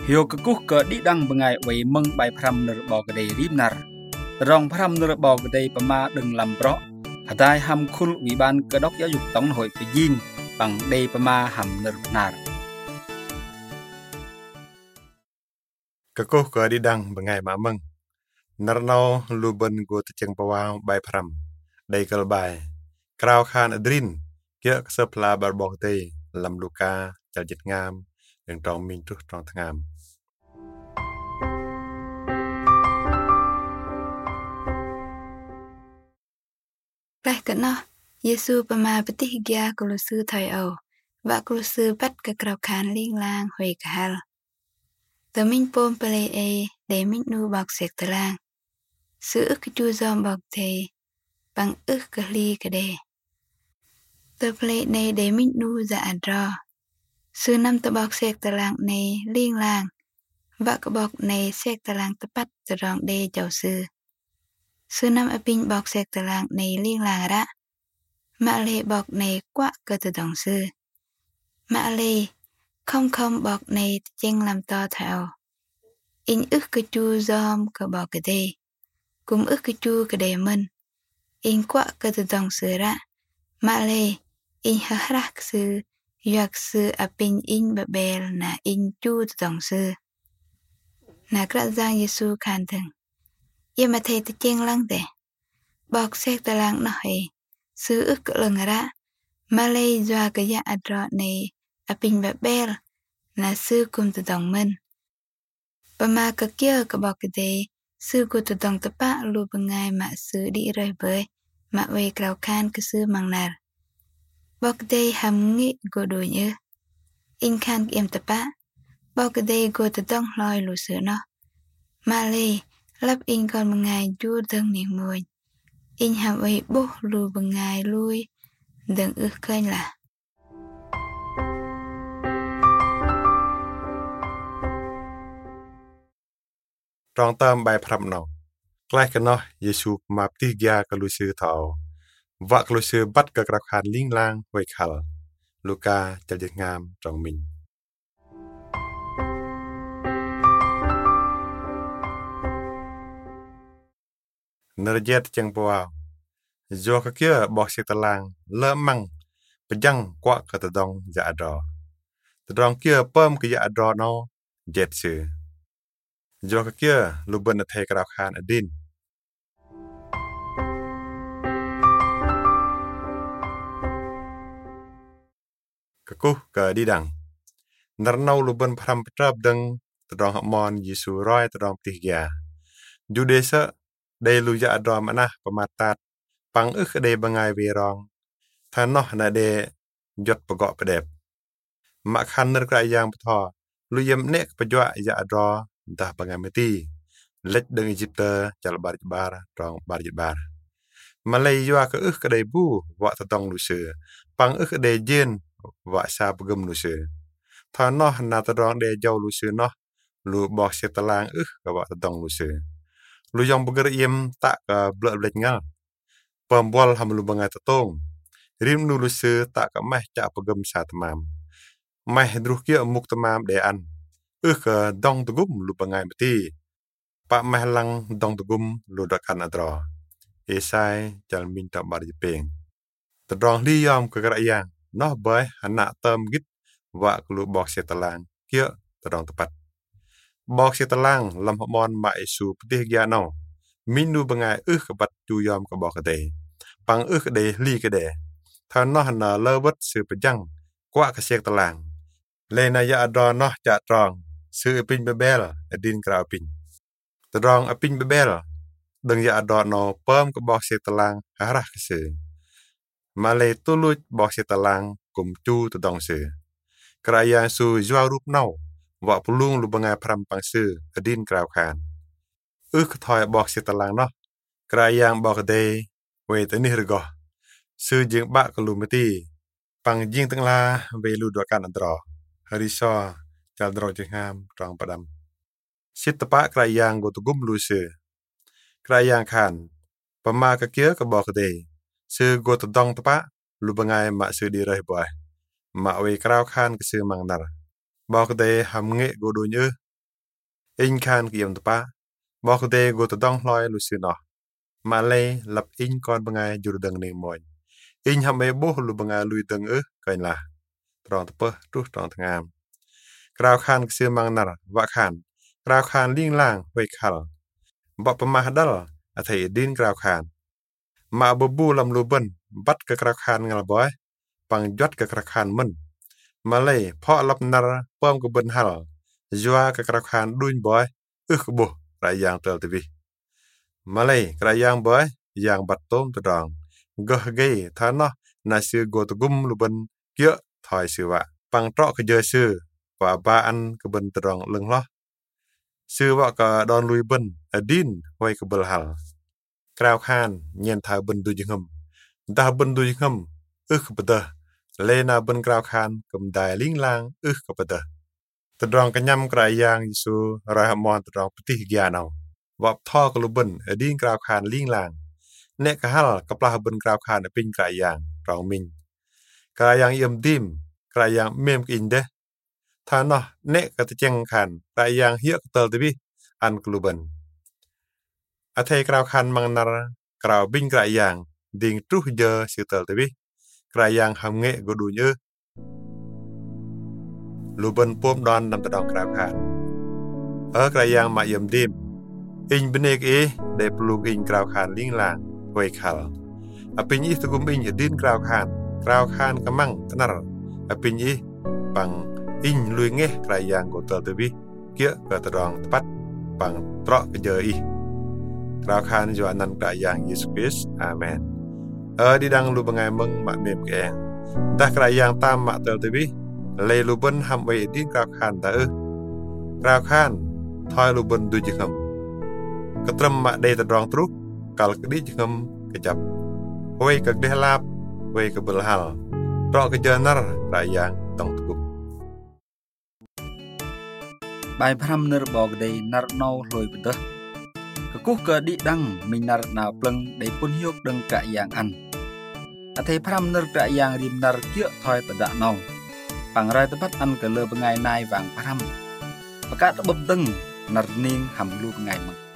Yo kekuh ke didang bengai wei meng bai pram nerbau kedai rimnar. Rong pram nerbau kedai pema deng lamprok. Hadai ham kul wiban kedok ya yuk tong hoi pejing bang dei pema ham nernar. Kekuh ke didang bengai ma meng. Nernau luben go teceng pawang bai pram. Dai kelbai. Krau khan adrin. Kia kesepla barbok tei. Lam luka jaljit ngam. Yang tong min tuh tong tengam. Lai cận nó, Giêsu pama betih gia kulusu thai au, và kulusu bắt ke krau khan ling lang hui kahal. Tờ minh pom pele e để minh nu bọc sek tờ lang. Sự ức chu dòm bọc thề, bằng ức ke ly ke đề. Tờ pele này để minh nu dạ adro. Sự năm tờ bọc sek tờ lang này ling lang, và cái bọc này sek tờ lang tờ bắt tờ rong đề chào sư. Sư năm apin bọc sek tờ lang này liên làng ra. Mạ lê bọc này quá cơ tờ đồng sư. Mạ lê không bọc này chênh làm to thảo. In ức cơ chu dòm cơ bọc cơ đề. Cũng ức cơ chu cơ đề mình. In quá cơ tờ đồng sư ra. Mạ lê in hơ rắc sư. Doạc sư apin in bè bèl na in chu tờ đồng sư. Na krát giang Giêsu khan thừng. Ia mà thầy ta chênh lăng tè. Bọc sek ta lăng nó hề. Sư ức cơ lưng ra. Mà lây doa cơ dạ adro này. Apin bè bèl. Là sư cùng tự đồng mình. Bà mà cơ kia cơ bọc cơ đề. Sư của tự đồng tập bạc lưu bà ngài mà sư đi rơi bơi. Mà về krau khan cơ sư mang nار. Bọc cơ đề hàm nghị gồ đùi nhớ. In khan em tập bạc. Bọc cơ đề gồ tự đồng lòi lù sư nó. Mà lây. Lắp in con bằng ngài chú thân niệm mùi. In hàm ấy bố lùi bằng ngài lui. Đừng ước khơi là. Trong tâm bai pram nào. Klai ke noh Yesu ma ptih gia ke lusu thao. Và ke lusu bắt ke krau khan ling lang hoi khal. Luka jaljit ngam trong min. Nerjet ceng pawao. Jo ke kia bok sek telang le mang pejang kwa ke tedong ja adro. Tedong kia pem ke ja adro no jet sư. Jo ke kia luben thai krau khan adin. Kekuh ke didang. Nernau luben pram petrap deng tedong hakmon Yesu roi tedong ptih gia. Judesa đây lu ja adro manah pematat pang ức đây bangai virong than noh na de jot pagok pedep mak khaner kra yang ptho lu yem nek pajwa ja adro dah bangai mati lech deng Egypte chal bar rong bar malay jwa ke ức đây bu wa tatong lu se pang ức đây jen wa sa pagem lu se than noh na tadong de jaw lu se noh lu bok se talang ức ka wa tatong lu se lu yang beger yem tak blek ngal pembol ham lu bangai tatong rim nu lu se tak ka meh cha pagem sa tamam meh druh kia muk tamam de an dong tugum lu bangai mati pa meh lang dong tugum lu dakan adro esai chal min ta bar jepeng tadong li yam ke kra yang noh bai anak tam git wa lu bok se talang kia tadong tepat bok se talang lam mon ma Yesu putih gia no minu bangai kebat tu yom ke bok de pang de li ke de than noh na lewet sư pejang kwa ke sek talang le na ya adro noh cha trong sư pin bebel adin krau pin tadong apin bebel deng ya adro no pem ke bok sek talang harah ke sư male tulut bok sek talang kum chu tadong sư kraya su jwa rup nau wa pulung lu bangai pram pang sư adin krau khan thoi bok sek talang noh krayang bok de we tani rgo sư jing ba kalu mati pang jing teng la we lu do kan andro hariso chal dro jingam trong padam sit tapa krayang go tugum lu sư krayang khan pama ka kia ka bok de sư go tdong tapa lu bangai ma sư di reh boy ma we krau khan ke sư mang nar bok de ham nge go do nyư in khan kiam tapa bokde go tadong hloi lusino male lap in kon bangai jurdang ning moy in hame bo lu bangai lui tang kain la trong tapa tu trong thangam krao khan kse mang nar wa khan krao khan ling lang wei khal ba pama dal athai din krao khan ma bu lam lu ban bat ka krao khan ngal boy pang jot ka krao khan man male pho lap nar pom ko ban hal jwa ka krao khan duin boy bo ra yang tel tv Malay kerayang boy yang batom tedang gah gay thana nasi go to gum luban kya thai siwa pang trok ke je sư wa ba an ke ben tedang leng lah sư wa ka don lui ben adin wai ke bel hal krao khan nyen tha ben du jingam da ben du jingam beda lena ben krao khan kum dai ling lang beda tedang kenyam kerayang Yesu rahmon tedang petih gianauวอบท่อกลุบันอดีนกราวคานลิงลางเนกะฮัลกับปลาบันกราวคานปิงกรายางรองมิงกรายางเยี่ยมดิมกรายางเมมกินเดท่านอเนกะตะเจงคานกรายางเฮียกเตลติบิอันกลุบันอเทกราวคานมังนารกราวบิงกรายางดิงตรุเยอสิเตลติบิกรายางหำเงะกดูเยอลุบันปวมดอนนำตะดองกราวคานกรายางมาเยี่ยมดิมin benek de plug in krau khan ling lang wei khal apin is tugum in din krau khan kamang tanar apin i pang in lui nge krayang ko tel tebi kia ka tadong tepat pang tro ke je i krau khan jo anan krayang Yesus Kristus amen di dang lu bangai meng mak mem ke dah krayang tam mak tel tebi le lu ben ham wei din krau khan ta krau khan thoi lu ben du jikam ketram mak dei tadrong truk kal kedi jengem kejap wei ke dehlap wei ke belhal ro ke janar rayang tong tukup bai phram ner bog dei nar nau loi bedeh ke kuh ke di dang min nar na pleng dei pun hiok deng ka yang an athai phram ner ka yang rim nar kia thoi tada nau pangrai tepat an ke le bengai nai wang phram pakat beb deng nar ning ham lu bengai mang